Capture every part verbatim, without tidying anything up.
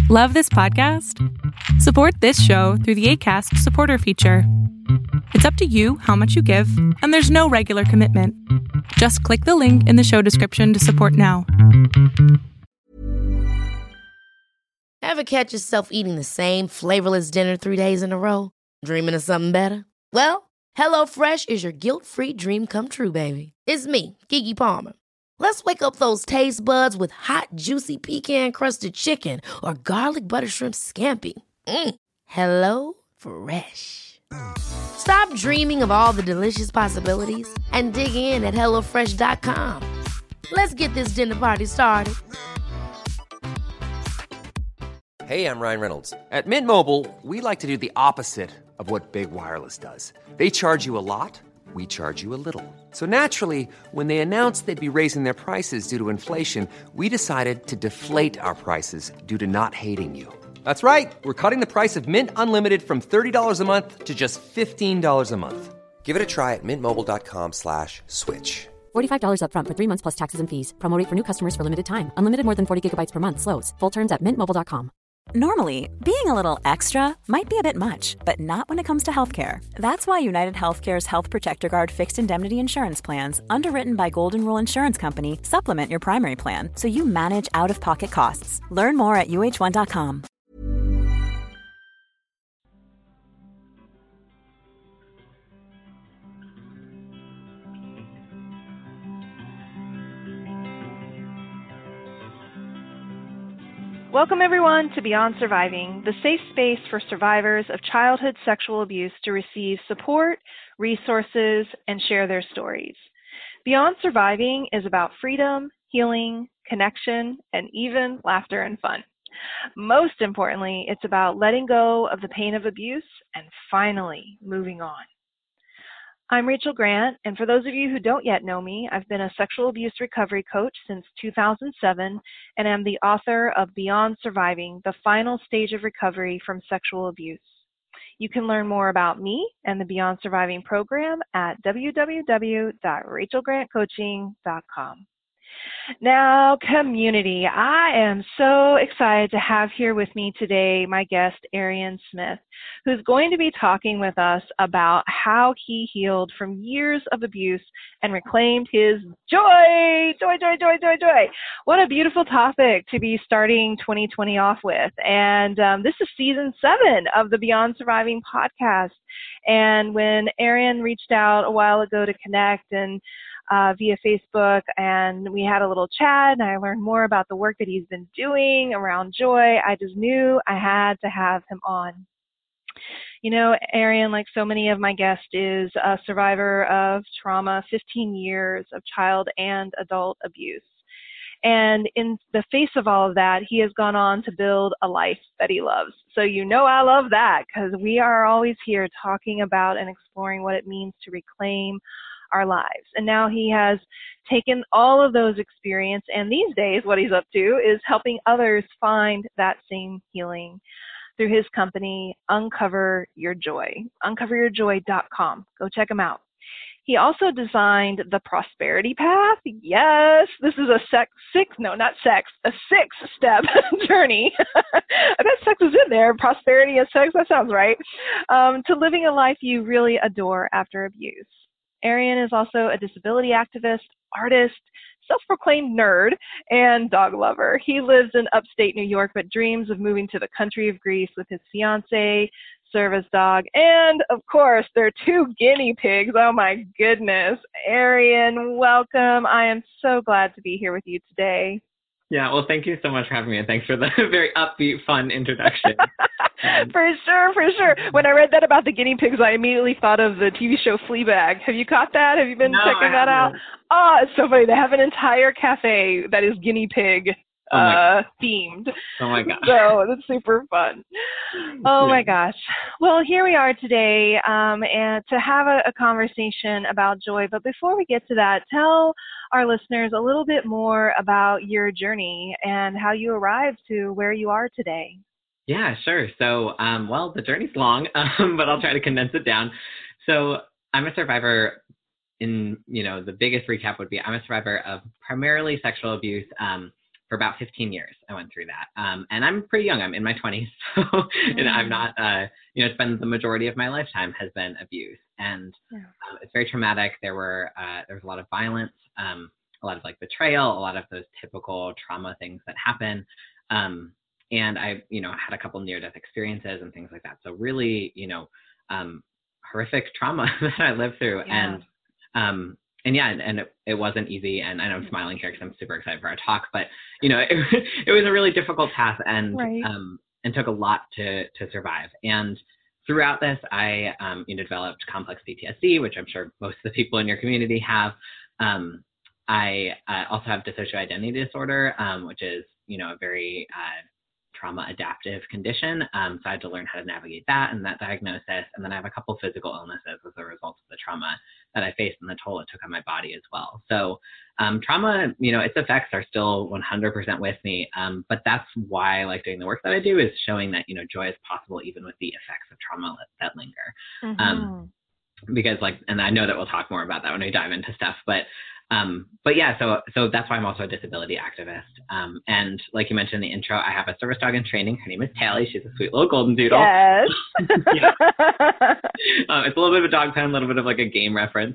Love this podcast? Support this show through the Acast supporter feature. It's up to you how much you give, and there's no regular commitment. Just click the link in the show description to support now. Ever catch yourself eating the same flavorless dinner three days in a row? Dreaming of something better? Well, HelloFresh is your guilt-free dream come true, baby. It's me, Keke Palmer. Let's wake up those taste buds with hot, juicy pecan-crusted chicken or garlic butter shrimp scampi. Mm. Hello Fresh. Stop dreaming of all the delicious possibilities and dig in at hello fresh dot com. Let's get this dinner party started. Hey, I'm Ryan Reynolds. At Mint Mobile, we like to do the opposite of what Big Wireless does. They charge you a lot. We charge you a little. So naturally, when they announced they'd be raising their prices due to inflation, we decided to deflate our prices due to not hating you. That's right. We're cutting the price of Mint Unlimited from thirty dollars a month to just fifteen dollars a month. Give it a try at mintmobile.com slash switch. forty-five dollars up front for three months plus taxes and fees. Promo rate for new customers for limited time. Unlimited more than forty gigabytes per month. Slows full terms at mint mobile dot com. Normally, being a little extra might be a bit much, but not when it comes to healthcare. That's why United Healthcare's Health Protector Guard fixed indemnity insurance plans, underwritten by Golden Rule Insurance Company, supplement your primary plan so you manage out-of-pocket costs. Learn more at U H one dot com. Welcome, everyone, to Beyond Surviving, the safe space for survivors of childhood sexual abuse to receive support, resources, and share their stories. Beyond Surviving is about freedom, healing, connection, and even laughter and fun. Most importantly, it's about letting go of the pain of abuse and finally moving on. I'm Rachel Grant, and for those of you who don't yet know me, I've been a sexual abuse recovery coach since two thousand seven, and am the author of Beyond Surviving, the final stage of recovery from sexual abuse. You can learn more about me and the Beyond Surviving program at w w w dot rachel grant coaching dot com. Now, community, I am so excited to have here with me today my guest, Arian Smith, who's going to be talking with us about how he healed from years of abuse and reclaimed his joy, joy, joy, joy, joy, joy. What a beautiful topic to be starting twenty twenty off with. And um, this is season seven of the Beyond Surviving podcast. And when Arian reached out a while ago to connect and Uh, via Facebook, and we had a little chat, and I learned more about the work that he's been doing around joy. I just knew I had to have him on. You know, Arian, like so many of my guests, is a survivor of trauma, fifteen years of child and adult abuse. And in the face of all of that, he has gone on to build a life that he loves. So you know I love that, because we are always here talking about and exploring what it means to reclaim our lives. And now he has taken all of those experience, and these days what he's up to is helping others find that same healing through his company, Uncover Your Joy, uncover your joy dot com. Go check him out. He also designed the Prosperity Path. Yes, this is a sex, six, no, not sex, a six-step journey. I bet sex is in there. Prosperity and sex, that sounds right. Um, to living a life you really adore after abuse. Arian is also a disability activist, artist, self-proclaimed nerd, and dog lover. He lives in upstate New York, but dreams of moving to the country of Greece with his fiancée, service dog, and, of course, their two guinea pigs. Oh, my goodness. Arian, welcome. I am so glad to be here with you today. Yeah, well, thank you so much for having me, and thanks for the very upbeat, fun introduction. Um, for sure, for sure. When I read that about the guinea pigs, I immediately thought of the T V show Fleabag. Have you caught that? Have you been no, checking I that out? haven't. Oh, it's so funny. They have an entire cafe that is guinea pig oh uh, themed. Oh, my gosh. So it's super fun. Oh, yeah. my gosh. Well, here we are today um, and to have a, a conversation about joy. But before we get to that, tell our listeners a little bit more about your journey and how you arrived to where you are today. Yeah, sure. So, um, well, the journey's long, um, but I'll try to condense it down. So I'm a survivor in, you know, the biggest recap would be I'm a survivor of primarily sexual abuse, um, for about fifteen years, I went through that. Um, and I'm pretty young. I'm in my twenties. So, mm-hmm. and I'm not, uh, you know, it's been the majority of my lifetime has been abuse. And yeah. uh, it's very traumatic. There were, uh, there was a lot of violence, um, a lot of like betrayal, a lot of those typical trauma things that happen. Um, and I, you know, had a couple near-death experiences and things like that. So really, you know, um, horrific trauma that I lived through. Yeah. And, um, And yeah, and, and it, it wasn't easy. And I know I'm smiling here because I'm super excited for our talk, but you know, it, it was a really difficult path and, right. um, and took a lot to, to survive. And throughout this, I, um, you know, developed complex P T S D, which I'm sure most of the people in your community have. Um, I uh, also have dissociative identity disorder, um, which is, you know, a very, uh, trauma adaptive condition. Um, so I had to learn how to navigate that and that diagnosis. And then I have a couple physical illnesses as a result of the trauma that I faced and the toll it took on my body as well. So um, trauma, you know, its effects are still one hundred percent with me. Um, but that's why I like doing the work that I do, is showing that, you know, joy is possible even with the effects of trauma that, that linger. Mm-hmm. Um, because like, and I know that we'll talk more about that when we dive into stuff, but Um, but yeah, so, so that's why I'm also a disability activist. Um, and like you mentioned in the intro, I have a service dog in training. Her name is Tally. She's a sweet little golden doodle. Yes. um, it's a little bit of a dog pen, a little bit of like a game reference,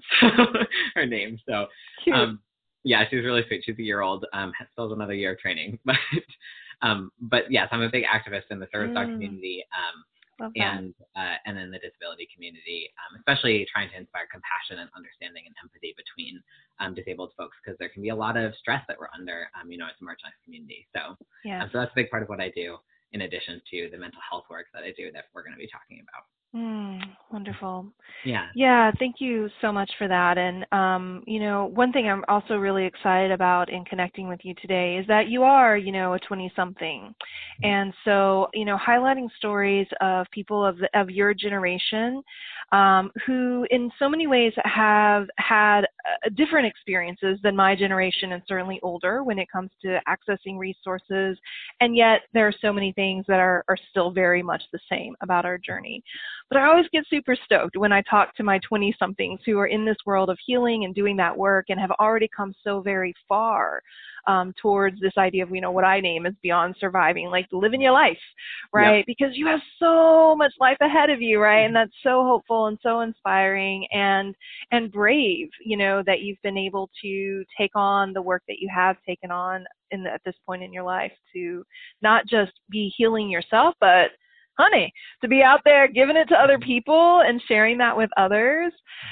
her name. So, um, yeah, she's really sweet. She's a year old, um, still has another year of training, but, um, but yes, I'm a big activist in the service mm. dog community. Um, and uh, and in the disability community, um, especially trying to inspire compassion and understanding and empathy between um, disabled folks, because there can be a lot of stress that we're under, um, you know, as a marginalized community. So, yeah. um, so that's a big part of what I do, in addition to the mental health work that I do that we're going to be talking about. Mm, wonderful. Yeah. Yeah. Thank you so much for that. And, um, you know, one thing I'm also really excited about in connecting with you today is that you are, you know, a twenty something. And so, you know, highlighting stories of people of the, of your generation, um, who in so many ways have had uh, different experiences than my generation, and certainly older, when it comes to accessing resources. And yet there are so many things that are, are still very much the same about our journey. But I always get super stoked when I talk to my twenty somethings who are in this world of healing and doing that work and have already come so very far um, towards this idea of, you know, what I name as beyond surviving, like living your life, right? Yep. Because you have so much life ahead of you, right? And that's so hopeful and so inspiring and, and brave, you know, that you've been able to take on the work that you have taken on in the, at this point in your life, to not just be healing yourself, but honey, to be out there giving it to other people and sharing that with others.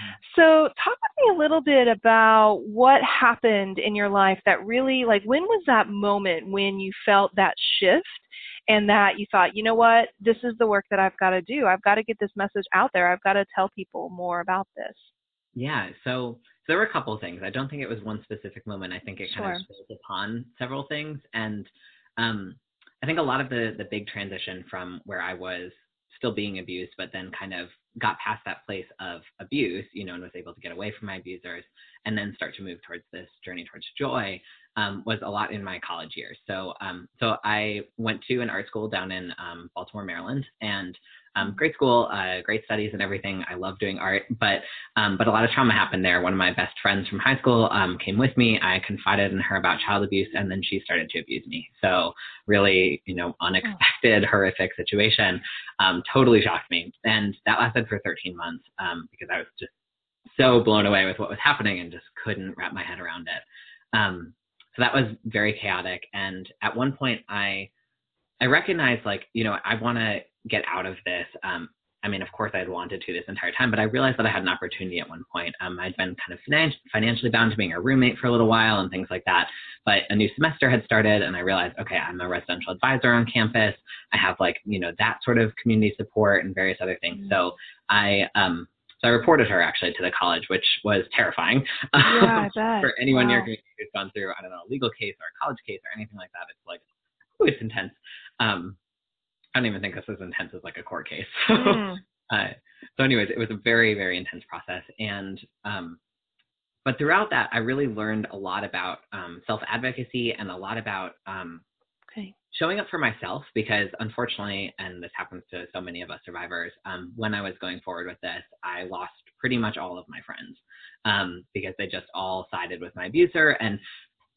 So talk with me a little bit about what happened in your life that really, like, when was that moment when you felt that shift and that you thought, you know what, this is the work that I've got to do. I've got to get this message out there. I've got to tell people more about this. Yeah. So, so there were a couple of things. I don't think it was one specific moment. I think it kind Sure. of built upon several things. And, um, I think a lot of the, the big transition from where I was still being abused, but then kind of got past that place of abuse, you know, and was able to get away from my abusers and then start to move towards this journey towards joy, um, was a lot in my college years. So, um, so I went to an art school down in um, Baltimore, Maryland, and um, great school, uh, great studies and everything. I love doing art, but um, but a lot of trauma happened there. One of my best friends from high school um, came with me. I confided in her about child abuse, and then she started to abuse me. So really, you know, unexpected, horrific situation, um, totally shocked me. And that lasted for thirteen months um, because I was just so blown away with what was happening and just couldn't wrap my head around it. Um, so that was very chaotic. And at one point I, I recognized, like, you know, I want to get out of this. Um, I mean, of course I had wanted to this entire time, but I realized that I had an opportunity at one point. Um, I'd been kind of finan- financially bound to being a roommate for a little while and things like that. But a new semester had started and I realized, okay, I'm a residential advisor on campus. I have, like, you know, that sort of community support and various other things. Mm-hmm. So I, um, so I reported her actually to the college, which was terrifying. Yeah, I bet. For anyone wow. in your community who's gone through, I don't know, a legal case or a college case or anything like that. It's like, ooh, it's intense. Um, I don't even think this is intense as like a court case. Mm. uh, so anyways, it was a very, very intense process. And, um, but throughout that, I really learned a lot about um, self-advocacy and a lot about um, okay. showing up for myself, because unfortunately, and this happens to so many of us survivors, um, when I was going forward with this, I lost pretty much all of my friends um, because they just all sided with my abuser. And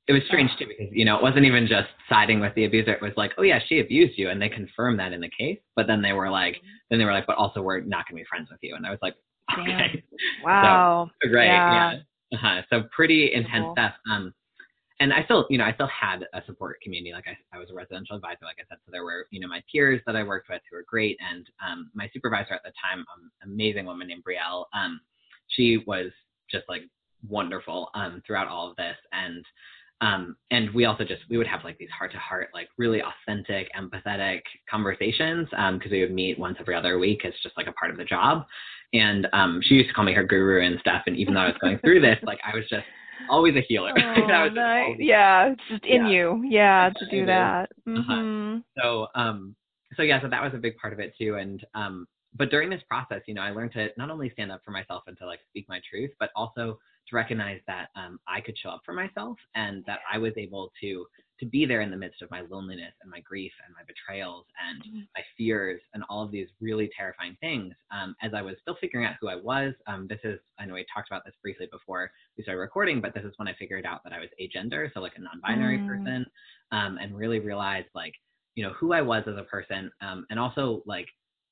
it was strange too, because, you know, it wasn't even just siding with the abuser. It was like, oh yeah, she abused you. And they confirmed that in the case. But then they were like, then they were like, but also we're not going to be friends with you. And I was like, okay. Damn. Wow. So, great. Yeah. yeah. Uh-huh. So pretty intense Cool. stuff. Um, and I still, you know, I still had a support community. Like I, I was a residential advisor, like I said. So there were, you know, my peers that I worked with who were great. And um, my supervisor at the time, um, amazing woman named Brielle, um, she was just like wonderful um, throughout all of this. And Um, and we also just, we would have like these heart to heart, like really authentic, empathetic conversations. Um, cause we would meet once every other week. It's just like a part of the job. And, um, she used to call me her guru and stuff. And even though I was going through this, like I was just always a healer. Oh, I was nice. always, Yeah. It's just in yeah. you. Yeah. To do It is. that. Uh-huh. Mm-hmm. So, um, so yeah, so that was a big part of it too. And, um, but during this process, you know, I learned to not only stand up for myself and to like speak my truth, but also to recognize that um, I could show up for myself, and that I was able to to be there in the midst of my loneliness and my grief and my betrayals and mm-hmm. my fears and all of these really terrifying things. Um, as I was still figuring out who I was, um, this is, I know we talked about this briefly before we started recording, but this is when I figured out that I was agender, so like a non-binary mm. person, um, and really realized like, you know, who I was as a person, um, and also like,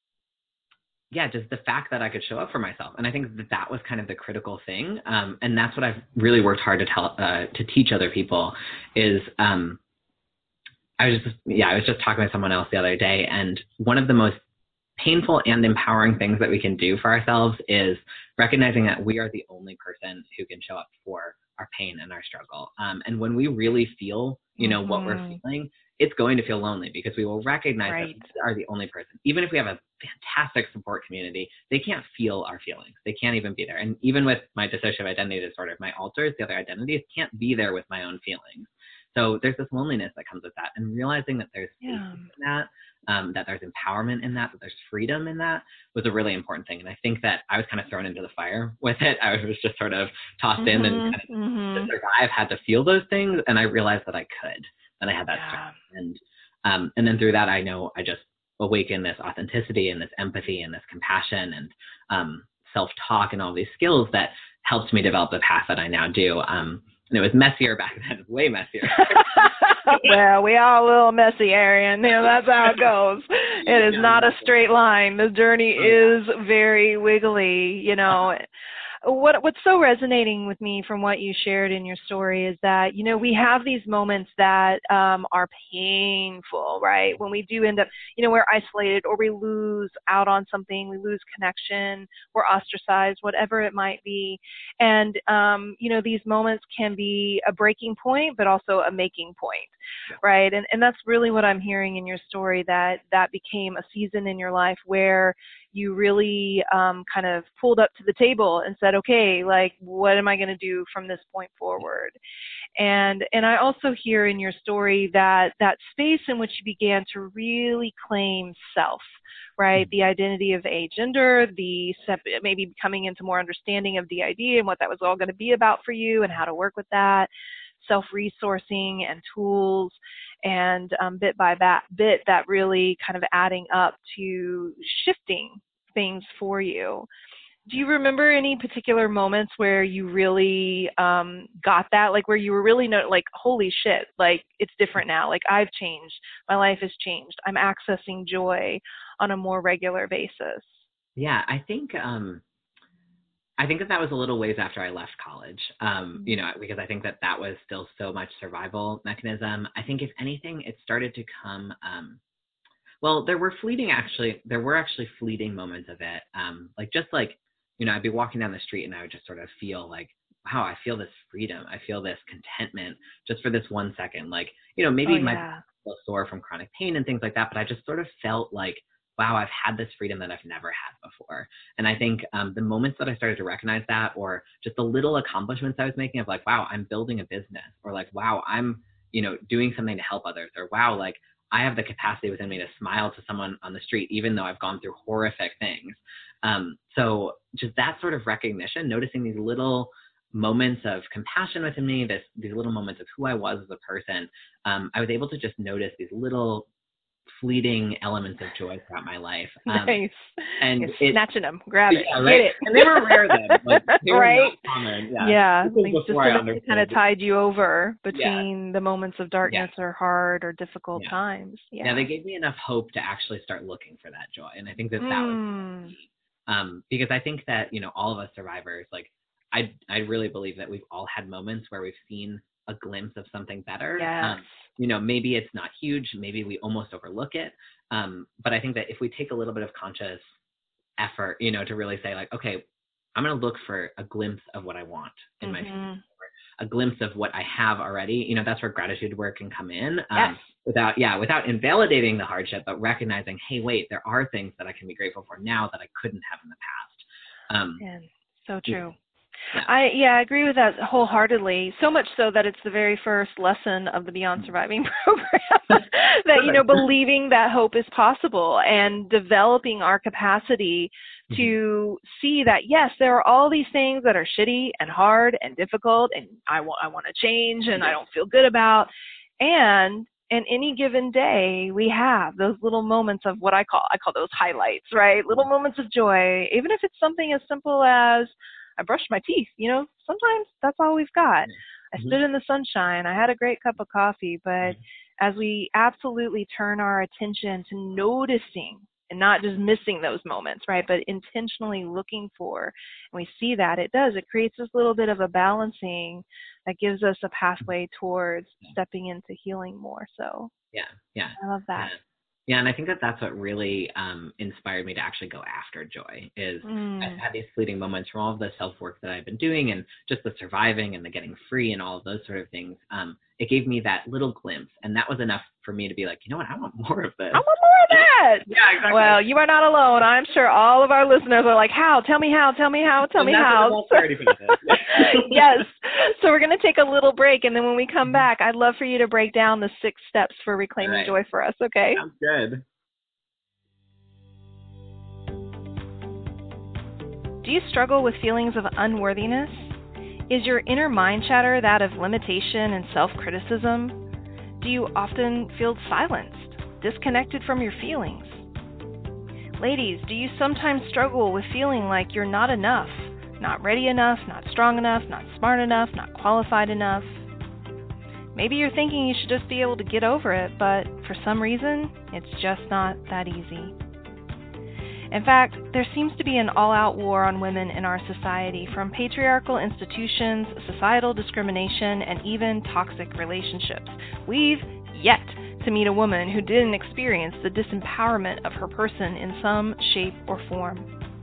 yeah, just the fact that I could show up for myself. And I think that that was kind of the critical thing. Um, and that's what I've really worked hard to tell, uh, to teach other people is, um, I was just, yeah, I was just talking with someone else the other day. And one of the most painful and empowering things that we can do for ourselves is recognizing that we are the only person who can show up for our pain and our struggle. Um, and when we really feel, you know, mm-hmm. what we're feeling, it's going to feel lonely because we will recognize right. that we are the only person. Even if we have a fantastic support community, they can't feel our feelings. They can't even be there. And even with my dissociative identity disorder, my alters, the other identities, can't be there with my own feelings. So there's this loneliness that comes with that. And realizing that there's yeah. in that, um, that there's empowerment in that, that there's freedom in that was a really important thing. And I think that I was kind of thrown into the fire with it. I was just sort of tossed mm-hmm. in and kind of mm-hmm. to survive, had to feel those things. And I realized that I could. And I had that yeah. strength. And, um, and then through that, I know I just awakened this authenticity and this empathy and this compassion and, um, self-talk and all these skills that helped me develop the path that I now do. Um, and it was messier back then, way messier. Well, we are a little messy, Arian. You know, that's how it goes. It is yeah, not a straight line. The journey is very wiggly, you know. What what's so resonating with me from what you shared in your story is that, you know, we have these moments that um, are painful, right? When we do end up, you know, we're isolated or we lose out on something, we lose connection, we're ostracized, whatever it might be. And, um, you know, these moments can be a breaking point, but also a making point, yeah. right? And, and that's really what I'm hearing in your story, that that became a season in your life where you really um, kind of pulled up to the table and said, okay, like, what am I going to do from this point forward? And and I also hear in your story that that space in which you began to really claim self, right? The identity of agender, the maybe coming into more understanding of the idea and what that was all going to be about for you and how to work with that, self-resourcing and tools, and um, bit by bat, bit that really kind of adding up to shifting things for you. Do you remember any particular moments where you really um, got that, like where you were really no, like, holy shit, like it's different now, like I've changed, my life has changed, I'm accessing joy on a more regular basis? Yeah, I think um, I think that that was a little ways after I left college, um, you know, because I think that that was still so much survival mechanism. I think if anything, it started to come, um, well, there were fleeting actually, there were actually fleeting moments of it. Um, like just like, you know, I'd be walking down the street and I would just sort of feel like, wow, I feel this freedom. I feel this contentment just for this one second. Like, you know, maybe oh, yeah. my back was sore from chronic pain and things like that, but I just sort of felt like, wow, I've had this freedom that I've never had before. And I think um, the moments that I started to recognize that, or just the little accomplishments I was making of like, wow, I'm building a business, or like, wow, I'm, you know, doing something to help others, or wow, like I have the capacity within me to smile to someone on the street, even though I've gone through horrific things. Um, so just that sort of recognition, noticing these little moments of compassion within me, this, these little moments of who I was as a person, um, I was able to just notice these little fleeting elements of joy throughout my life. Um, nice. And You're snatching them, grab it, yeah, get right? it. And they were rare then. Like, they were right? not common. Yeah. Yeah. This was Like before I just kind of understood. tide you over between the moments of darkness Yeah. or hard or difficult Yeah. times. Yeah. Yeah, they gave me enough hope to actually start looking for that joy. And I think that that was Mm. key. Um, because I think that, you know, all of us survivors, like, I I really believe that we've all had moments where we've seen a glimpse of something better. Yes. Um, you know, maybe it's not huge, maybe we almost overlook it. Um, but I think that if we take a little bit of conscious effort, you know, to really say like, okay, I'm going to look for a glimpse of what I want in Mhm. my future, a glimpse of what I have already, you know, that's where gratitude work can come in. Um, Yes. Without, yeah, without invalidating the hardship, but recognizing, hey, wait, there are things that I can be grateful for now that I couldn't have in the past. Um, And so true. Yeah. I yeah, I agree with that wholeheartedly. So much so that it's the very first lesson of the Beyond Surviving program that, you know, believing that hope is possible and developing our capacity to see that, yes, there are all these things that are shitty and hard and difficult and I want I want to change and I don't feel good about. And in any given day, we have those little moments of what I call I call those highlights, right? Little moments of joy, even if it's something as simple as I brushed my teeth. You know, sometimes that's all we've got. I Mhm. stood in the sunshine. I had a great cup of coffee. But as we absolutely turn our attention to noticing and not just missing those moments, right, but intentionally looking for, and we see that, it does. It creates this little bit of a balancing that gives us a pathway towards stepping into healing more. So Yeah, yeah. I love that. Yeah. Yeah, and I think that that's what really um, inspired me to actually go after joy is Mm. I've had these fleeting moments from all of the self-work that I've been doing and just the surviving and the getting free and all of those sort of things. Um, it gave me that little glimpse, and that was enough for me to be like, you know what, I want more of this. I want more of that. Yeah, exactly. Well, you are not alone. I'm sure all of our listeners are like, how? Tell me how. Tell me how. Tell And me that's what how. the Prosperity Path is. Yes. So we're going to take a little break, and then when we come back, I'd love for you to break down the six steps for reclaiming Right. joy for us, okay? Sounds good. Do you struggle with feelings of unworthiness? Is your inner mind chatter that of limitation and self-criticism? Do you often feel silenced, disconnected from your feelings? Ladies, do you sometimes struggle with feeling like you're not enough, not ready enough, not strong enough, not smart enough, not qualified enough? Maybe you're thinking you should just be able to get over it, but for some reason, it's just not that easy. In fact, there seems to be an all-out war on women in our society, from patriarchal institutions, societal discrimination, and even toxic relationships. We've yet to meet a woman who didn't experience the disempowerment of her person in some shape or form.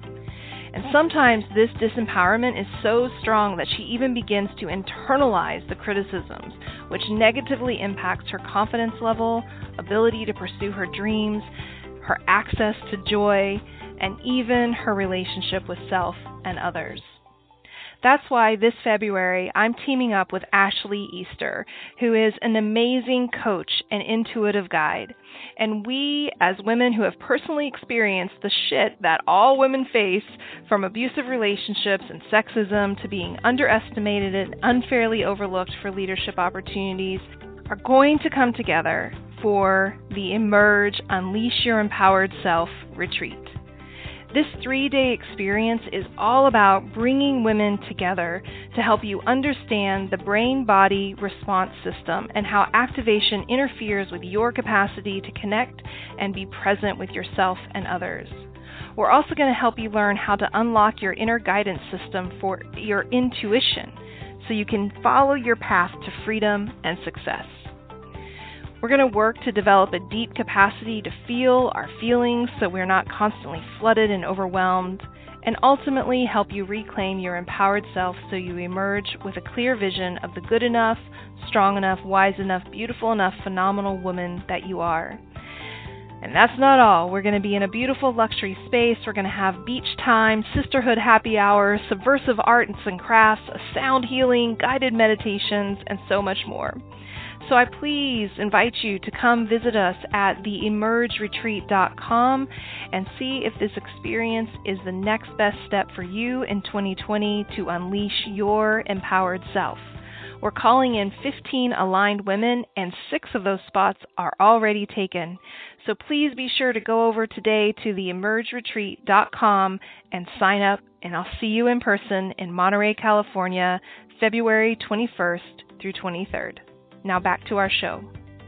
And sometimes this disempowerment is so strong that she even begins to internalize the criticisms, which negatively impacts her confidence level, ability to pursue her dreams, her access to joy, and even her relationship with self and others. That's why this February I'm teaming up with Ashley Easter, who is an amazing coach and intuitive guide. And we, as women who have personally experienced the shit that all women face, from abusive relationships and sexism to being underestimated and unfairly overlooked for leadership opportunities, are going to come together for the Emerge Unleash Your Empowered Self retreat. This three-day experience is all about bringing women together to help you understand the brain-body response system and how activation interferes with your capacity to connect and be present with yourself and others. We're also going to help you learn how to unlock your inner guidance system for your intuition so you can follow your path to freedom and success. We're going to work to develop a deep capacity to feel our feelings so we're not constantly flooded and overwhelmed, and ultimately help you reclaim your empowered self so you emerge with a clear vision of the good enough, strong enough, wise enough, beautiful enough, phenomenal woman that you are. And that's not all. We're going to be in a beautiful luxury space. We're going to have beach time, sisterhood happy hours, subversive arts and crafts, a sound healing, guided meditations, and so much more. So I please invite you to come visit us at the emerge retreat dot com and see if this experience is the next best step for you in twenty twenty to unleash your empowered self. We're calling in fifteen aligned women, and six of those spots are already taken. So please be sure to go over today to the emerge retreat dot com and sign up, and I'll see you in person in Monterey, California, February twenty-first through twenty-third. Now back to our show.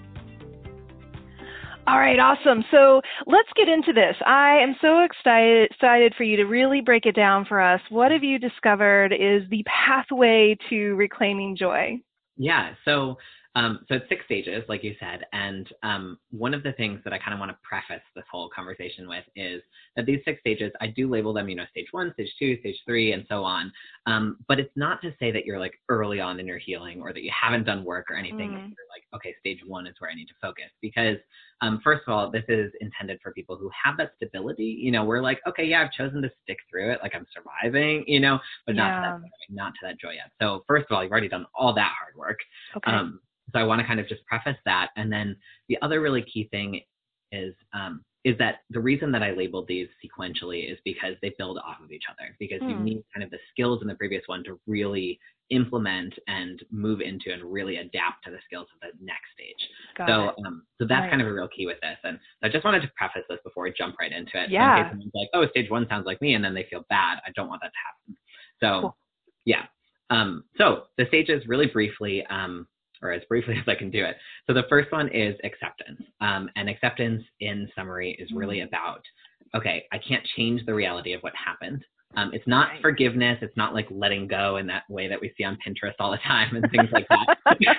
All right, awesome. So let's get into this. I am so excited, excited for you to really break it down for us. What have you discovered is the pathway to reclaiming joy? Yeah, so um, so it's six stages, like you said, and um, one of the things that I kind of want to preface this whole conversation with is that these six stages, I do label them, you know, stage one, stage two, stage three, and so on. Um, but it's not to say that you're like early on in your healing or that you haven't done work or anything. Mm. You're like, okay, stage one is where I need to focus because um, first of all, this is intended for people who have that stability. You know, we're like, okay, yeah, I've chosen to stick through it, like I'm surviving, you know, but not yeah. to that, not to that joy yet. So first of all, you've already done all that hard work. Okay. Um, so I want to kind of just preface that, and then the other really key thing is um, is that the reason that I labeled these sequentially is because they build off of each other. Because hmm. you need kind of the skills in the previous one to really implement and move into and really adapt to the skills of the next stage. Got so um, so that's right. kind of a real key with this. And so I just wanted to preface this before we jump right into it. Yeah. So in case someone's like, oh, stage one sounds like me, and then they feel bad. I don't want that to happen. So cool. yeah. Um, so the stages really briefly, um, or as briefly as I can do it. So the first one is acceptance. Um, and acceptance in summary is really about, okay, I can't change the reality of what happened. Um, it's not right. forgiveness. It's not like letting go in that way that we see on Pinterest all the time and things like that.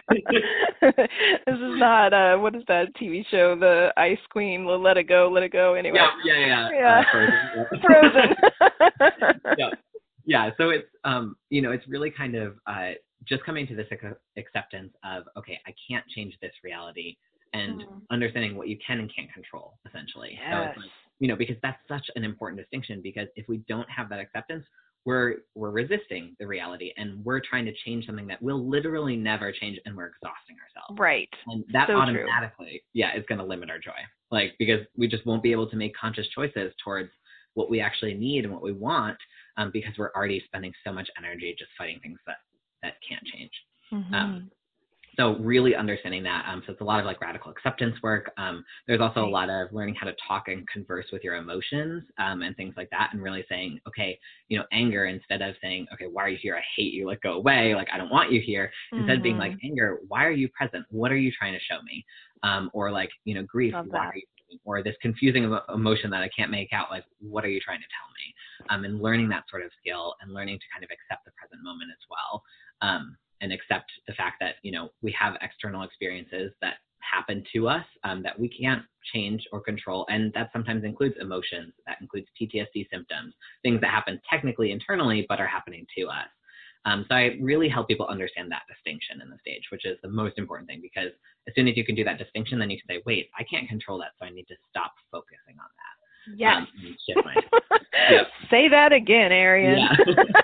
This is not, uh, what is that T V show, The Ice Queen, Let It Go, Let It Go, anyway. Yeah, yeah, yeah. yeah. Uh, Frozen. Frozen. yeah. yeah, so it's, um, you know, it's really kind of uh, just coming to this ac- acceptance of, okay, I can't change this reality and mm. understanding what you can and can't control, essentially. Yes. So it's like, you know, because that's such an important distinction, because if we don't have that acceptance, we're we're resisting the reality and we're trying to change something that will literally never change, and we're exhausting ourselves. Right. And that so automatically, true. yeah, is going to limit our joy. Like, because we just won't be able to make conscious choices towards what we actually need and what we want, um, because we're already spending so much energy just fighting things that, that can't change. Mm-hmm. Um, So really understanding that. Um, so it's a lot of like radical acceptance work. Um, there's also a lot of learning how to talk and converse with your emotions um, and things like that. And really saying, okay, you know, anger, instead of saying, okay, why are you here? I hate you. Like, go away. Like, I don't want you here. Mm-hmm. Instead of being like, anger, why are you present? What are you trying to show me? Um, or like, you know, grief, Love why that. are you? Or this confusing emo- emotion that I can't make out. Like, what are you trying to tell me? Um, and learning that sort of skill and learning to kind of accept the present moment as well. Um, and accept the fact that, you know, we have external experiences that happen to us um, that we can't change or control. And that sometimes includes emotions, that includes P T S D symptoms, things that happen technically internally, but are happening to us. Um, so I really help people understand that distinction in the stage, which is the most important thing, because as soon as you can do that distinction, then you can say, wait, I can't control that, so I need to stop focusing on that. Yes. Um, shift my, yep. Say that again, Arian. Yeah.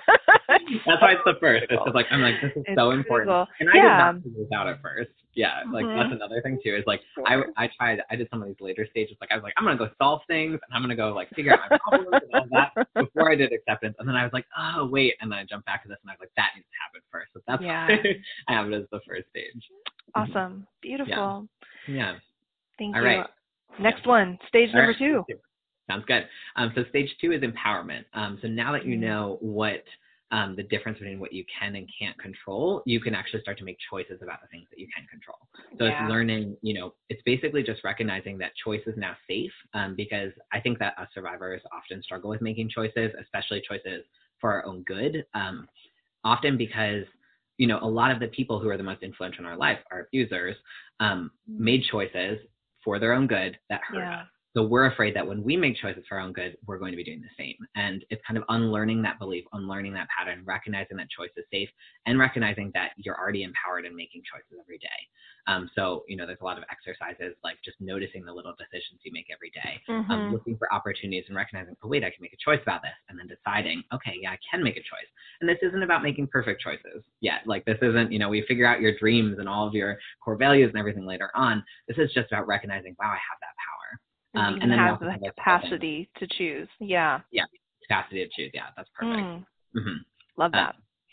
That's why it's the first. It's just like, I'm like, this is it's so important. critical. And I yeah. did not figure this out at first. Yeah. Like mm-hmm. that's another thing too, is like, sure. I I tried, I did some of these later stages. Like I was like, I'm going to go solve things and I'm going to go like figure out my problems and all that before I did acceptance. And then I was like, oh, wait. And then I jumped back to this and I was like, that needs to happen first. So that's yeah. why I have it as the first stage. Awesome. Beautiful. Yeah. yeah. Thank all you. Right. Next yeah. one, stage all number right. two. Sounds good. Um, so stage two is empowerment. Um, so now that you know what um, the difference between what you can and can't control, you can actually start to make choices about the things that you can control. So yeah. it's learning, you know, it's basically just recognizing that choice is now safe, um, because I think that us survivors often struggle with making choices, especially choices for our own good. Um, often because, you know, a lot of the people who are the most influential in our life, our abusers, um, made choices for their own good that hurt yeah. us. So we're afraid that when we make choices for our own good, we're going to be doing the same. And it's kind of unlearning that belief, unlearning that pattern, recognizing that choice is safe, and recognizing that you're already empowered in making choices every day. Um, so, you know, there's a lot of exercises like just noticing the little decisions you make every day, mm-hmm. um, looking for opportunities and recognizing, oh, wait, I can make a choice about this. And then deciding, okay, yeah, I can make a choice. And this isn't about making perfect choices yet. Like this isn't, you know, we figure out your dreams and all of your core values and everything later on. This is just about recognizing, wow, I have that power. Um, and and then have the capacity to choose. Yeah. Yeah. Capacity to choose. Yeah. That's perfect. Mm. Mm-hmm. Love that.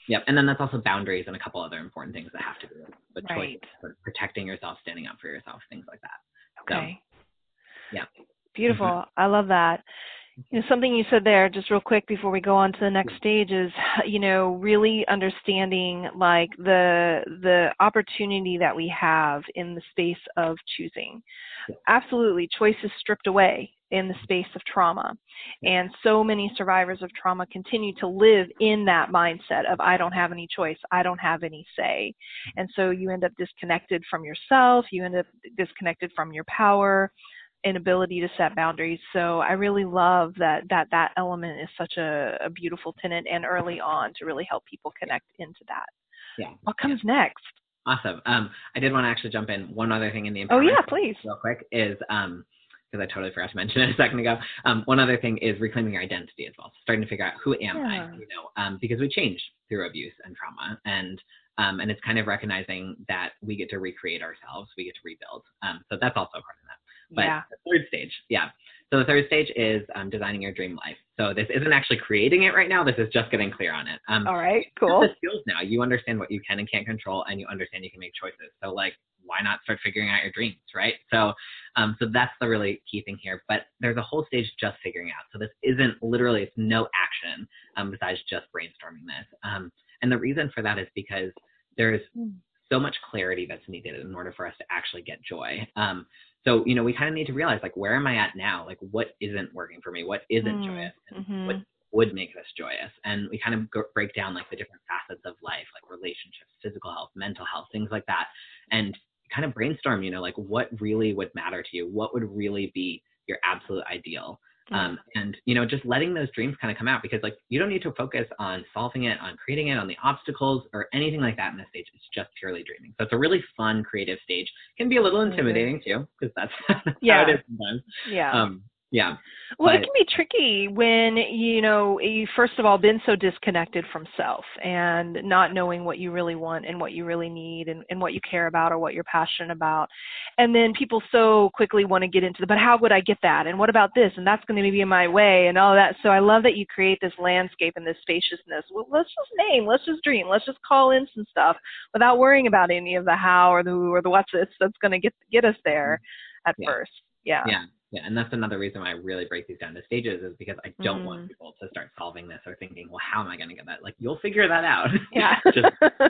Yep. And then that's also boundaries and a couple other important things that have to do with, with Right. choices, sort of protecting yourself, standing up for yourself, things like that. Okay. So, yeah. Beautiful. Mm-hmm. I love that. You know, something you said there, just real quick before we go on to the next stage, is, you know, really understanding like the the opportunity that we have in the space of choosing. Yeah. Absolutely, choice is stripped away in the space of trauma, and so many survivors of trauma continue to live in that mindset of I don't have any choice, I don't have any say, and so you end up disconnected from yourself, you end up disconnected from your power, inability to set boundaries. So I really love that that that element is such a, a beautiful tenet, and early on to really help people connect into that. Yeah. What comes yeah. next? Awesome. Um, I did want to actually jump in. One other thing in the empowerment Oh yeah, please. real quick is, um, because I totally forgot to mention it a second ago. Um, one other thing is reclaiming your identity as well. So starting to figure out who am Yeah. I, you know, um, because we change through abuse and trauma, and um, and it's kind of recognizing that we get to recreate ourselves, we get to rebuild. Um, so that's also a part of that. But Yeah. the third stage, yeah. So the third stage is um, designing your dream life. So this isn't actually creating it right now. This is just getting clear on it. Um, All right, you have cool. the skills now. You understand what you can and can't control, and you understand you can make choices. So like, why not start figuring out your dreams, right? So, um, so that's the really key thing here. But there's a whole stage just figuring out. So this isn't literally, it's no action um, besides just brainstorming this. Um, and the reason for that is because there's so much clarity that's needed in order for us to actually get joy. Um, so, you know, we kind of need to realize, like, where am I at now? Like, what isn't working for me? What isn't Mm, joyous? And mhm. what would make this joyous? And we kind of go, break down, like, the different facets of life, like relationships, physical health, mental health, things like that. And kind of brainstorm, you know, like, what really would matter to you? What would really be your absolute ideal? Um, and, you know, just letting those dreams kind of come out, because like, you don't need to focus on solving it, on creating it, on the obstacles or anything like that in this stage. It's just purely dreaming. So it's a really fun, creative stage. Can be a little intimidating too, because that's, that's Yeah. how it is sometimes. Yeah. Um, yeah. Well, but, it can be tricky when, you know, you first of all been so disconnected from self and not knowing what you really want and what you really need and, and what you care about or what you're passionate about. And then people so quickly want to get into the, but how would I get that? And what about this? And that's going to be in my way and all that. So I love that you create this landscape and this spaciousness. Well, let's just name, let's just dream, let's just call in some stuff without worrying about any of the how or the who or the what's this that's going to get get us there at yeah. first. Yeah. Yeah. Yeah, and that's another reason why I really break these down to stages, is because I don't Mm. want people to start solving this or thinking, well, how am I going to get that? Like, you'll figure that out. Yeah. just,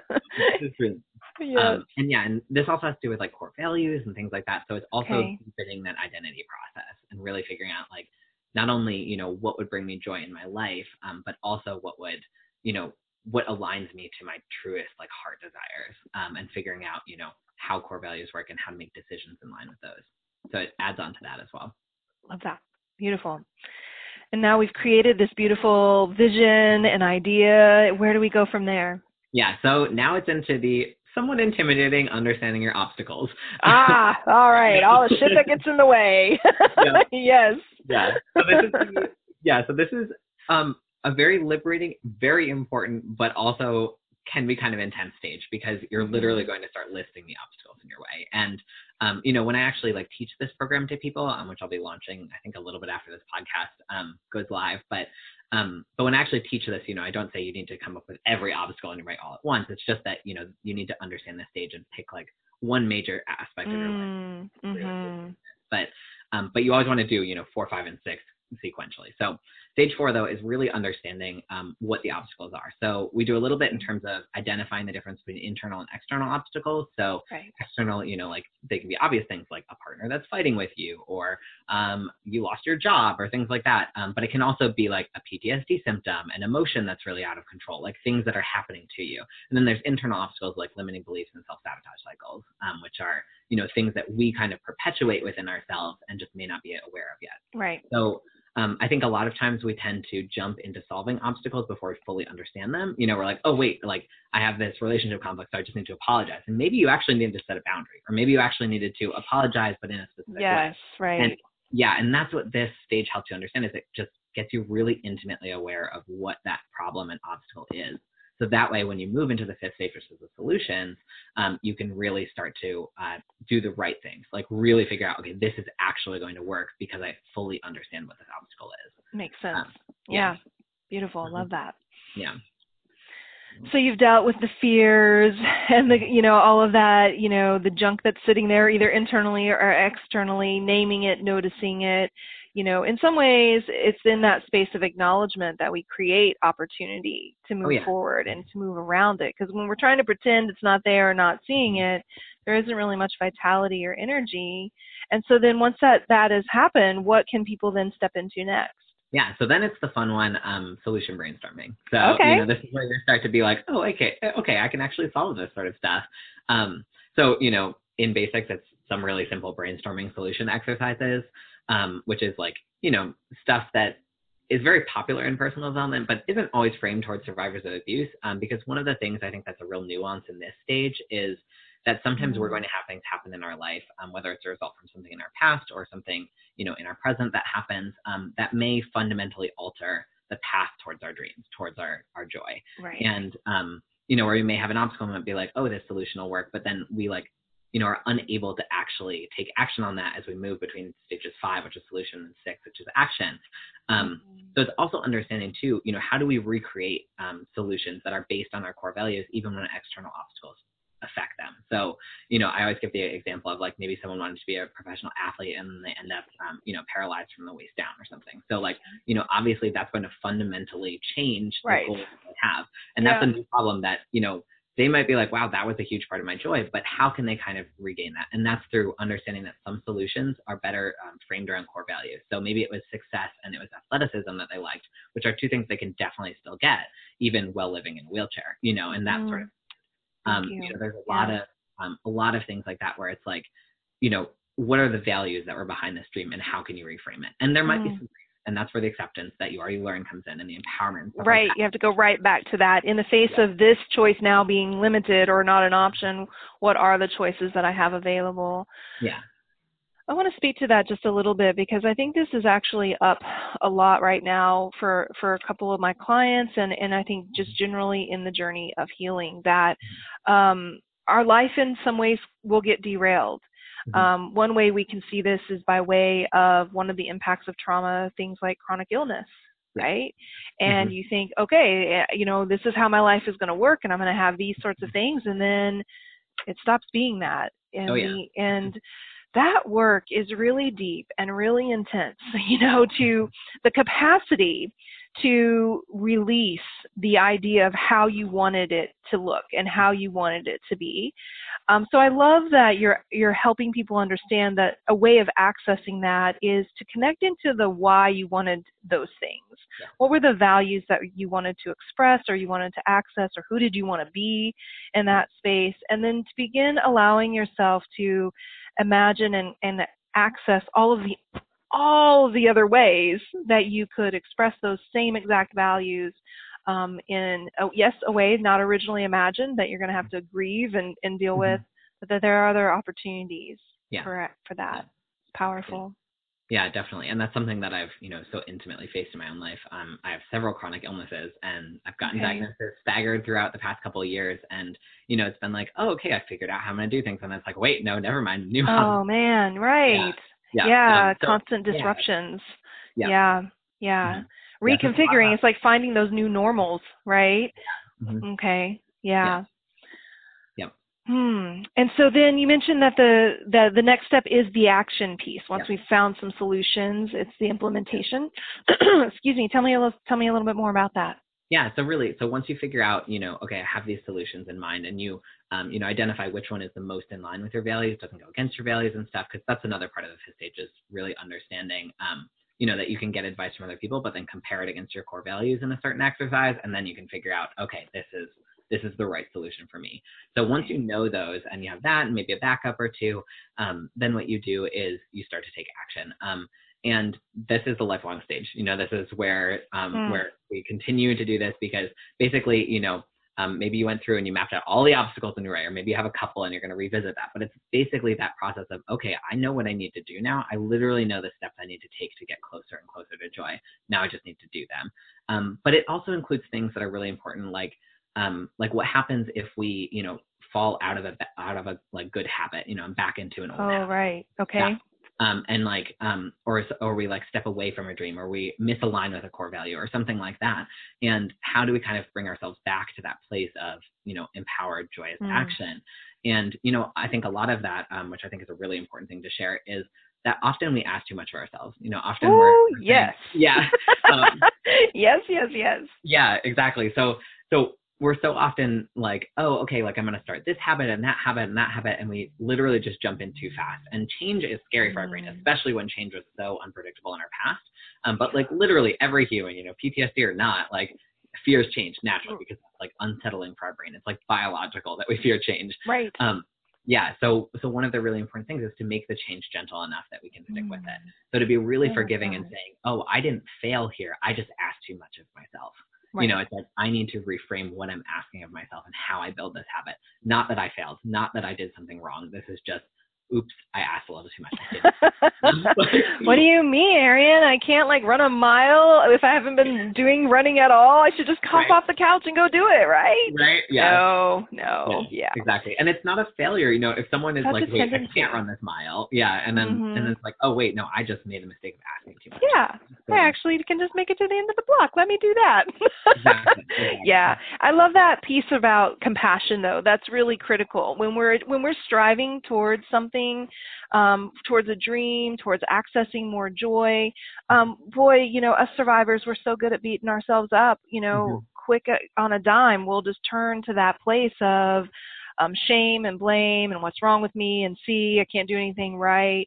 just really. Yes. Um, and yeah, and this also has to do with like core values and things like that. So it's also Okay. fitting that identity process and really figuring out like not only, you know, what would bring me joy in my life, um, but also what would, you know, what aligns me to my truest like heart desires, um, and figuring out, you know, how core values work and how to make decisions in line with those. So it adds on to that as well. Love that. Beautiful. And now we've created this beautiful vision and idea. Where do we go from there? Yeah. So now it's into the somewhat intimidating understanding your obstacles. Ah, all right. All the shit that gets in the way. Yeah. Yes. Yeah. So this is the, yeah. So this is um, a very liberating, very important, but also can be kind of intense stage, because you're literally going to start listing the obstacles in your way. And, um, you know, when I actually like teach this program to people, um, which I'll be launching, I think a little bit after this podcast um, goes live, but, um, but when I actually teach this, you know, I don't say you need to come up with every obstacle in your way all at once. It's just that, you know, you need to understand the stage and pick like one major aspect of your life. Mm, mm-hmm. But, um, but you always want to do, you know, four, five, and six sequentially. So stage four, though, is really understanding um, what the obstacles are. So we do a little bit in terms of identifying the difference between internal and external obstacles. So Right. external, you know, like they can be obvious things like a partner that's fighting with you, or um, you lost your job, or things like that. Um, but it can also be like a P T S D symptom, an emotion that's really out of control, like things that are happening to you. And then there's internal obstacles like limiting beliefs and self-sabotage cycles, um, which are, you know, things that we kind of perpetuate within ourselves and just may not be aware of yet. Right. So um, I think a lot of times we tend to jump into solving obstacles before we fully understand them. You know, we're like, oh, wait, like I have this relationship conflict, so I just need to apologize. And maybe you actually needed to set a boundary, or maybe you actually needed to apologize, but in a specific way. Yes. Right. And yeah, and that's what this stage helps you understand, is it just gets you really intimately aware of what that problem and obstacle is. So that way, when you move into the fifth stage, which is the solutions, um, you can really start to uh, do the right things, like really figure out, okay, this is actually going to work because I fully understand what this obstacle is. Makes sense. Um, yeah. yeah. Beautiful. Mhm. Love that. Yeah. So you've dealt with the fears and the, you know, all of that, you know, the junk that's sitting there either internally or externally, naming it, noticing it. You know, in some ways, it's in that space of acknowledgement that we create opportunity to move Oh, yeah. forward and to move around it. Because when we're trying to pretend it's not there or not seeing it, there isn't really much vitality or energy. And so then once that, that has happened, what can people then step into next? Yeah, so then it's the fun one, um, solution brainstorming. So, Okay. you know, this is where you start to be like, oh, okay, okay, I can actually solve this sort of stuff. Um, so, you know, in basics, it's some really simple brainstorming solution exercises, um, which is like, you know, stuff that is very popular in personal development, but isn't always framed towards survivors of abuse. Um, because one of the things I think that's a real nuance in this stage is that sometimes mm-hmm. we're going to have things happen in our life, um, whether it's a result from something in our past or something, you know, in our present that happens, um, that may fundamentally alter the path towards our dreams, towards our, our joy. Right. And, um, you know, where we may have an obstacle and be like, oh, this solution will work, but then we like, you know, are unable to actually take action on that as we move between stages five, which is solution, and six, which is action. Um, mm-hmm. So it's also understanding too, you know, how do we recreate um, solutions that are based on our core values, even when external obstacles affect them. So, you know, I always give the example of like maybe someone wanted to be a professional athlete and then they end up, um, you know, paralyzed from the waist down or something. So like, you know, obviously that's going to fundamentally change right. the goals that they have. And yeah. that's a new problem that, you know, they might be like, wow, that was a huge part of my joy, but how can they kind of regain that? And that's through understanding that some solutions are better um, framed around core values. So maybe it was success and it was athleticism that they liked, which are two things they can definitely still get, even while living in a wheelchair, you know, and that mm. sort of Um, you. you know, there's a lot yeah. of um, a lot of things like that where it's like, you know, what are the values that were behind this dream and how can you reframe it? And there might mm. be some, and that's where the acceptance that you already learned comes in and the empowerment. Right. Like you have to go right back to that. In the face yeah. of this choice now being limited or not an option, what are the choices that I have available? Yeah. I want to speak to that just a little bit because I think this is actually up a lot right now for, for a couple of my clients and, and I think just generally in the journey of healing that um, our life in some ways will get derailed. Mm-hmm. Um, one way we can see this is by way of one of the impacts of trauma, things like chronic illness, right? And mm-hmm. you think, okay, you know, this is how my life is going to work and I'm going to have these sorts of things. And then it stops being that. And, oh, yeah. the, and that work is really deep and really intense, you know, to the capacity to release the idea of how you wanted it to look and how you wanted it to be. Um, so I love that you're you're helping people understand that a way of accessing that is to connect into the why you wanted those things. Yeah. What were the values that you wanted to express or you wanted to access, or who did you want to be in that space? And then to begin allowing yourself to imagine and, and access all of the all of the other ways that you could express those same exact values um, in, oh, yes, a way not originally imagined that you're going to have to grieve and, and deal mm-hmm. with, but that there are other opportunities yeah. for for that. Yeah. Powerful. Yeah, definitely. And that's something that I've, you know, so intimately faced in my own life. Um, I have several chronic illnesses and I've gotten okay. diagnosed staggered throughout the past couple of years. And, you know, it's been like, oh, okay, I figured out how I'm going to do things. And it's like, wait, no, never mind. New Oh, man. Right. Yeah. Yeah. yeah. Um, so, Constant disruptions. Yeah. Yeah. Yeah. Mm-hmm. Reconfiguring. Yeah, it's like finding those new normals, right? Yeah. Mm-hmm. Okay. Yeah. Yeah. Hmm. And so then you mentioned that the, the, the next step is the action piece. Once yeah. we've found some solutions, it's the implementation. Excuse me. Tell me a little, tell me a little bit more about that. Yeah. So really, so once you figure out, you know, okay, I have these solutions in mind and you, um, you know, identify which one is the most in line with your values, doesn't go against your values and stuff. Cause that's another part of the fifth stage is really understanding, um, you know, that you can get advice from other people, but then compare it against your core values in a certain exercise. And then you can figure out, okay, this is, this is the right solution for me. So once you know those and you have that and maybe a backup or two, um, then what you do is you start to take action. Um, and this is the lifelong stage. You know, this is where, um, mm. where we continue to do this because basically, you know, um, maybe you went through and you mapped out all the obstacles in your way, or maybe you have a couple and you're going to revisit that. But it's basically that process of, okay, I know what I need to do now. I literally know the steps I need to take to get closer and closer to joy. Now I just need to do them. Um, but it also includes things that are really important, like, Um, like what happens if we, you know, fall out of a, out of a like good habit, you know, and back into an old Oh, habit. right. Okay. Yeah. Um, and like, um, or, or we like step away from a dream, or we misalign with a core value or something like that. And how do we kind of bring ourselves back to that place of, you know, empowered, joyous mm. action? And, you know, I think a lot of that, um, which I think is a really important thing to share, is that often we ask too much of ourselves. You know, often Ooh, we're, we're yes. saying, yeah. Um, yes, yes, yes. Yeah, exactly. So, so we're so often like, oh, okay, like I'm going to start this habit and that habit and that habit. And we literally just jump in too fast. And change is scary for our brain, especially when change was so unpredictable in our past. Um, but like literally every human, you know, P T S D or not, like fears change naturally because it's like unsettling for our brain. It's like biological that we fear change. Right. Um, yeah. So, so one of the really important things is to make the change gentle enough that we can stick mm. with it. So to be really oh, forgiving God. and saying, oh, I didn't fail here. I just asked too much of myself. Right. You know, it's like I need to reframe what I'm asking of myself and how I build this habit. Not that I failed, not that I did something wrong. This is just, oops, I asked a little too much. What do you mean, Arian? I can't like run a mile if I haven't been doing running at all. I should just hop right. off the couch and go do it, right? Right. Yeah. No, no. Yeah. yeah. Exactly. And it's not a failure. You know, if someone is That's like, wait, I can't run this mile. Yeah. And then, mm-hmm. and then it's like, oh, wait, no, I just made a mistake of asking too much. Yeah. So, I actually can just make it to the end of the block. Let me do that. Exactly. exactly. Yeah. I love that piece about compassion though. That's really critical. When we're, when we're striving towards something, um, towards a dream, towards accessing more joy. Um, boy, you know, us survivors, we're so good at beating ourselves up, you know, mm-hmm. quick on a dime. We'll just turn to that place of um, shame and blame and what's wrong with me and see, I can't do anything right.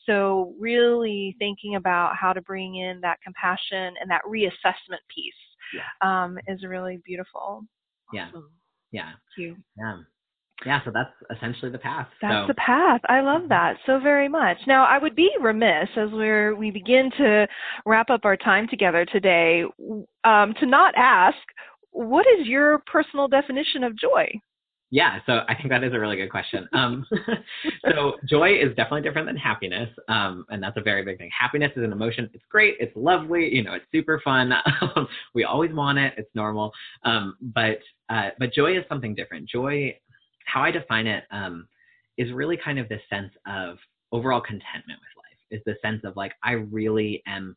So really thinking about how to bring in that compassion and that reassessment piece yeah. um, is really beautiful. Yeah. Awesome. Yeah. Thank you. Yeah. Yeah, so that's essentially the path. That's so. the path. I love that so very much. Now, I would be remiss as we're, we begin to wrap up our time together today um, to not ask, what is your personal definition of joy? Yeah, so I think that is a really good question. Um, so joy is definitely different than happiness, um, and that's a very big thing. Happiness is an emotion. It's great. It's lovely. You know, it's super fun. We always want it. It's normal. Um, but uh, but joy is something different. Joy, how I define it, um, is really kind of this sense of overall contentment with life. Is the sense of like I really am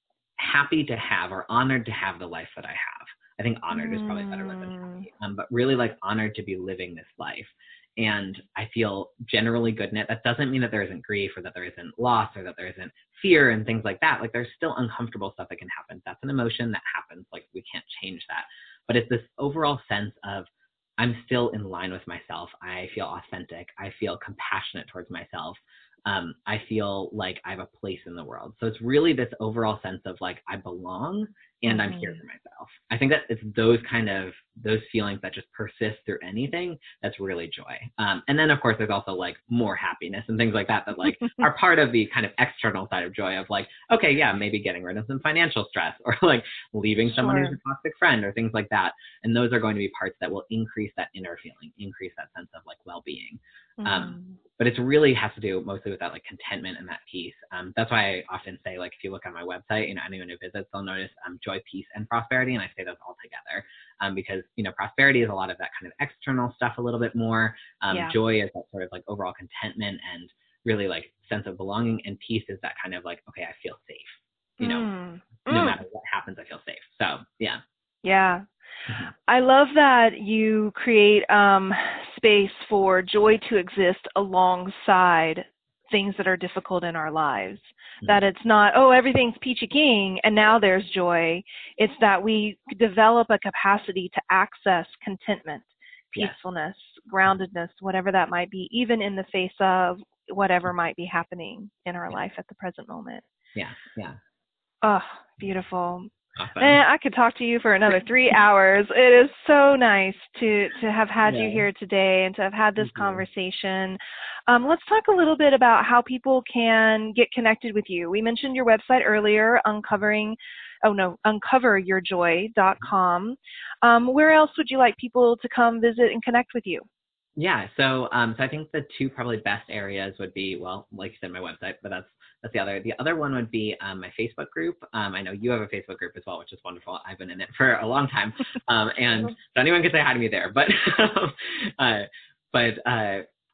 happy to have or honored to have the life that I have. I think honored is probably better than happy, um, but really like honored to be living this life. And I feel generally good in it. That doesn't mean that there isn't grief or that there isn't loss or that there isn't fear and things like that. Like there's still uncomfortable stuff that can happen. That's an emotion that happens. Like we can't change that. But it's this overall sense of I'm still in line with myself. I feel authentic. I feel compassionate towards myself. Um, I feel like I have a place in the world. So it's really this overall sense of like I belong and I'm here for myself. I think that it's those kind of, those feelings that just persist through anything that's really joy. Um, and then of course there's also like more happiness and things like that that like are part of the kind of external side of joy of like, okay, yeah, maybe getting rid of some financial stress or like leaving someone Sure. who's a toxic friend or things like that. And those are going to be parts that will increase that inner feeling, increase that sense of like well-being. Mm. Um, but it really has to do mostly with that like contentment and that peace. Um, that's why I often say, like, if you look on my website, you know, anyone who visits, they'll notice um, joy, peace, and prosperity. And I say those all together um, because, you know, prosperity is a lot of that kind of external stuff a little bit more. Um, Yeah. Joy is that sort of like overall contentment and really like sense of belonging, and peace is that kind of like, okay, I feel safe, you know, Mm. no Mm. matter what happens, I feel safe. So yeah. Yeah. Mhm. I love that you create um, space for joy to exist alongside things that are difficult in our lives. Mhm. That it's not, oh, everything's peachy keen and now there's joy. It's that we develop a capacity to access contentment, Yes. peacefulness, groundedness, whatever that might be, even in the face of whatever might be happening in our life at the present moment. Yeah. Yeah. Oh, beautiful. Awesome. Man, I could talk to you for another three hours. It is so nice to, to have had you Yeah. here today and to have had this Mhm. conversation. Um, let's talk a little bit about how people can get connected with you. We mentioned your website earlier, uncovering, oh no, uncover your joy dot com. Um, where else would you like people to come visit and connect with you? Yeah. So, um, so I think the two probably best areas would be, well, like you said, my website, but that's, that's the other, the other one would be, um, my Facebook group. Um, I know you have a Facebook group as well, which is wonderful. I've been in it for a long time. Um, and so anyone can say hi to me there, but, uh, but, uh,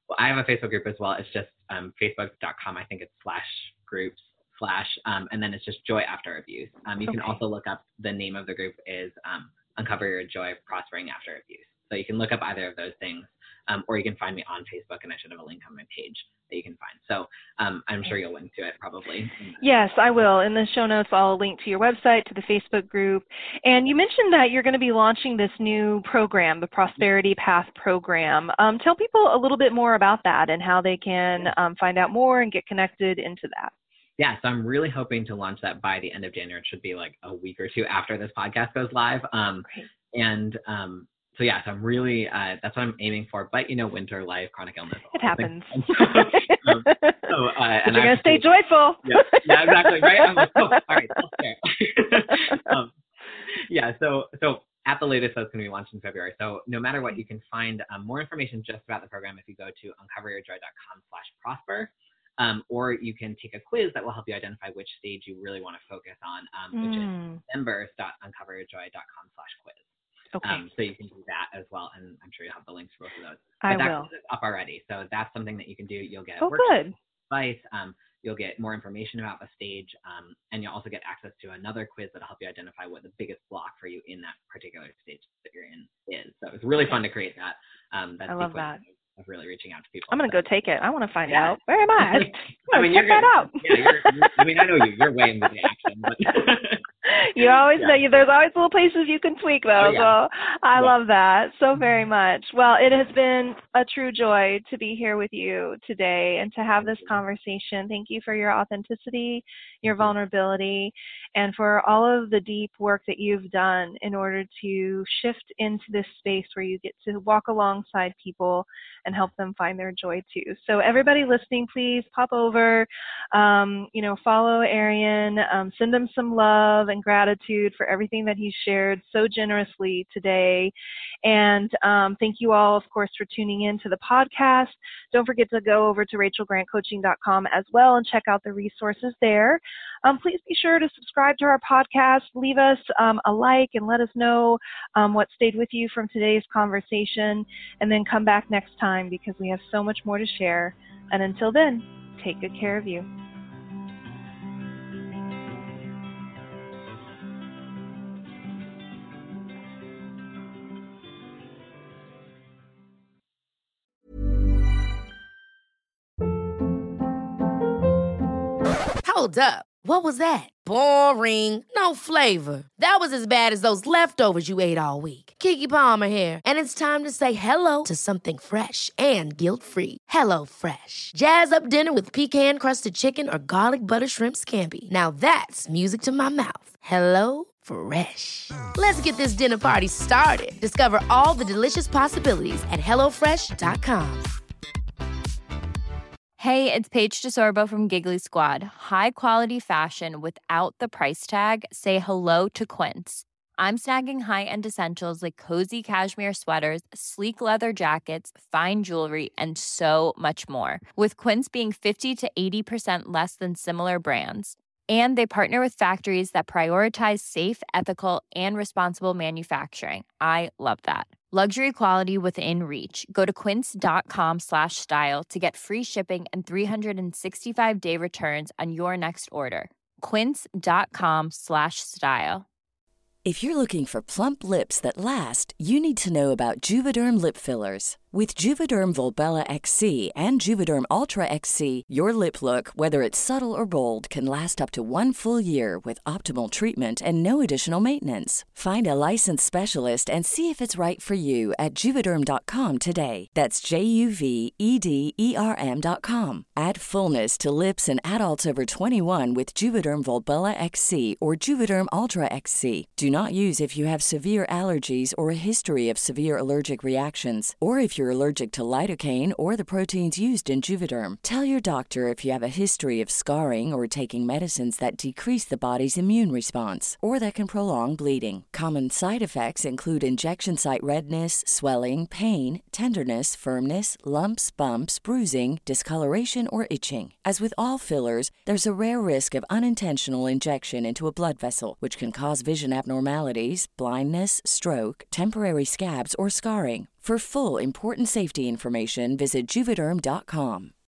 well, I have a Facebook group as well. It's just um, facebook dot com. I think it's slash groups slash, um, and then it's just Joy After Abuse. Um, you okay. can also look up, the name of the group is um, Uncover Your Joy Prospering After Abuse. So you can look up either of those things, um, or you can find me on Facebook, and I should have a link on my page that you can find. So um, I'm sure you'll link to it probably. Yes, I will. In the show notes, I'll link to your website, to the Facebook group. And you mentioned that you're going to be launching this new program, the Prosperity Path program. Um, tell people a little bit more about that and how they can um, find out more and get connected into that. Yeah, so I'm really hoping to launch that by the end of January. It should be like a week or two after this podcast goes live. Um, and um, So yeah, so I'm really, uh, that's what I'm aiming for. But, you know, winter life, chronic illness. It happens. um, so, uh, and you're going to stay joyful. Yeah, yeah, exactly, right? I'm like, oh, all right, um, yeah, so so at the latest, that's going to be launched in February. So no matter what, you can find um, more information just about the program if you go to uncover your joy dot com slash prosper. Um, or you can take a quiz that will help you identify which stage you really want to focus on, um, mm. which is members dot uncover your joy dot com slash quiz. Okay. Um, so you can do that as well, and I'm sure you'll have the links for both of those. I but that will. Is up already, so that's something that you can do. You'll get oh, good. advice. Um, you'll get more information about the stage, um, and you'll also get access to another quiz that'll help you identify what the biggest block for you in that particular stage that you're in is. So it's really fun to create that. Um, that I love that. Of really reaching out to people. I'm gonna so. go take it. I want to find yeah. out. Where am I? I mean, check you're that out. Yeah, you're, you're, I mean, I know you. You're way into the action. But you always yeah. know you. There's always little places you can tweak, though. Oh, yeah. So I yeah. love that so very much. Well, it has been a true joy to be here with you today and to have this conversation. Thank you for your authenticity, your vulnerability, and for all of the deep work that you've done in order to shift into this space where you get to walk alongside people and help them find their joy too. So everybody listening, please pop over, um, you know, follow Arian, um, send him some love and gratitude for everything that he's shared so generously today. And um, thank you all, of course, for tuning in to the podcast. Don't forget to go over to rachel grant coaching dot com as well and check out the resources there. Um, please be sure to subscribe to our podcast, leave us um, a like, and let us know um, what stayed with you from today's conversation, and then come back next time because we have so much more to share. And until then, take good care of you. Hold up. What was that? Boring. No flavor. That was as bad as those leftovers you ate all week. Keke Palmer here, and it's time to say hello to something fresh and guilt-free. Hello Fresh. Jazz up dinner with pecan-crusted chicken or garlic butter shrimp scampi. Now that's music to my mouth. Hello Fresh. Let's get this dinner party started. Discover all the delicious possibilities at hello fresh dot com. Hey, it's Paige DeSorbo from Giggly Squad. High quality fashion without the price tag. Say hello to Quince. I'm snagging high-end essentials like cozy cashmere sweaters, sleek leather jackets, fine jewelry, and so much more. With Quince being fifty to eighty percent less than similar brands. And they partner with factories that prioritize safe, ethical, and responsible manufacturing. I love that. Luxury quality within reach. Go to quince dot com slash style to get free shipping and three sixty-five day returns on your next order. quince dot com slash style. If you're looking for plump lips that last, you need to know about Juvederm lip fillers. With Juvederm Volbella X C and Juvederm Ultra X C, your lip look, whether it's subtle or bold, can last up to one full year with optimal treatment and no additional maintenance. Find a licensed specialist and see if it's right for you at juvederm dot com today. That's J U V E D E R M dot com. Add fullness to lips in adults over twenty-one with Juvederm Volbella X C or Juvederm Ultra X C. Do not use if you have severe allergies or a history of severe allergic reactions, or if you're allergic to lidocaine or the proteins used in Juvederm. Tell your doctor if you have a history of scarring or taking medicines that decrease the body's immune response or that can prolong bleeding. Common side effects include injection site redness, swelling, pain, tenderness, firmness, lumps, bumps, bruising, discoloration, or itching. As with all fillers, there's a rare risk of unintentional injection into a blood vessel, which can cause vision abnormalities, blindness, stroke, temporary scabs, or scarring. For full important safety information, visit Juvederm dot com.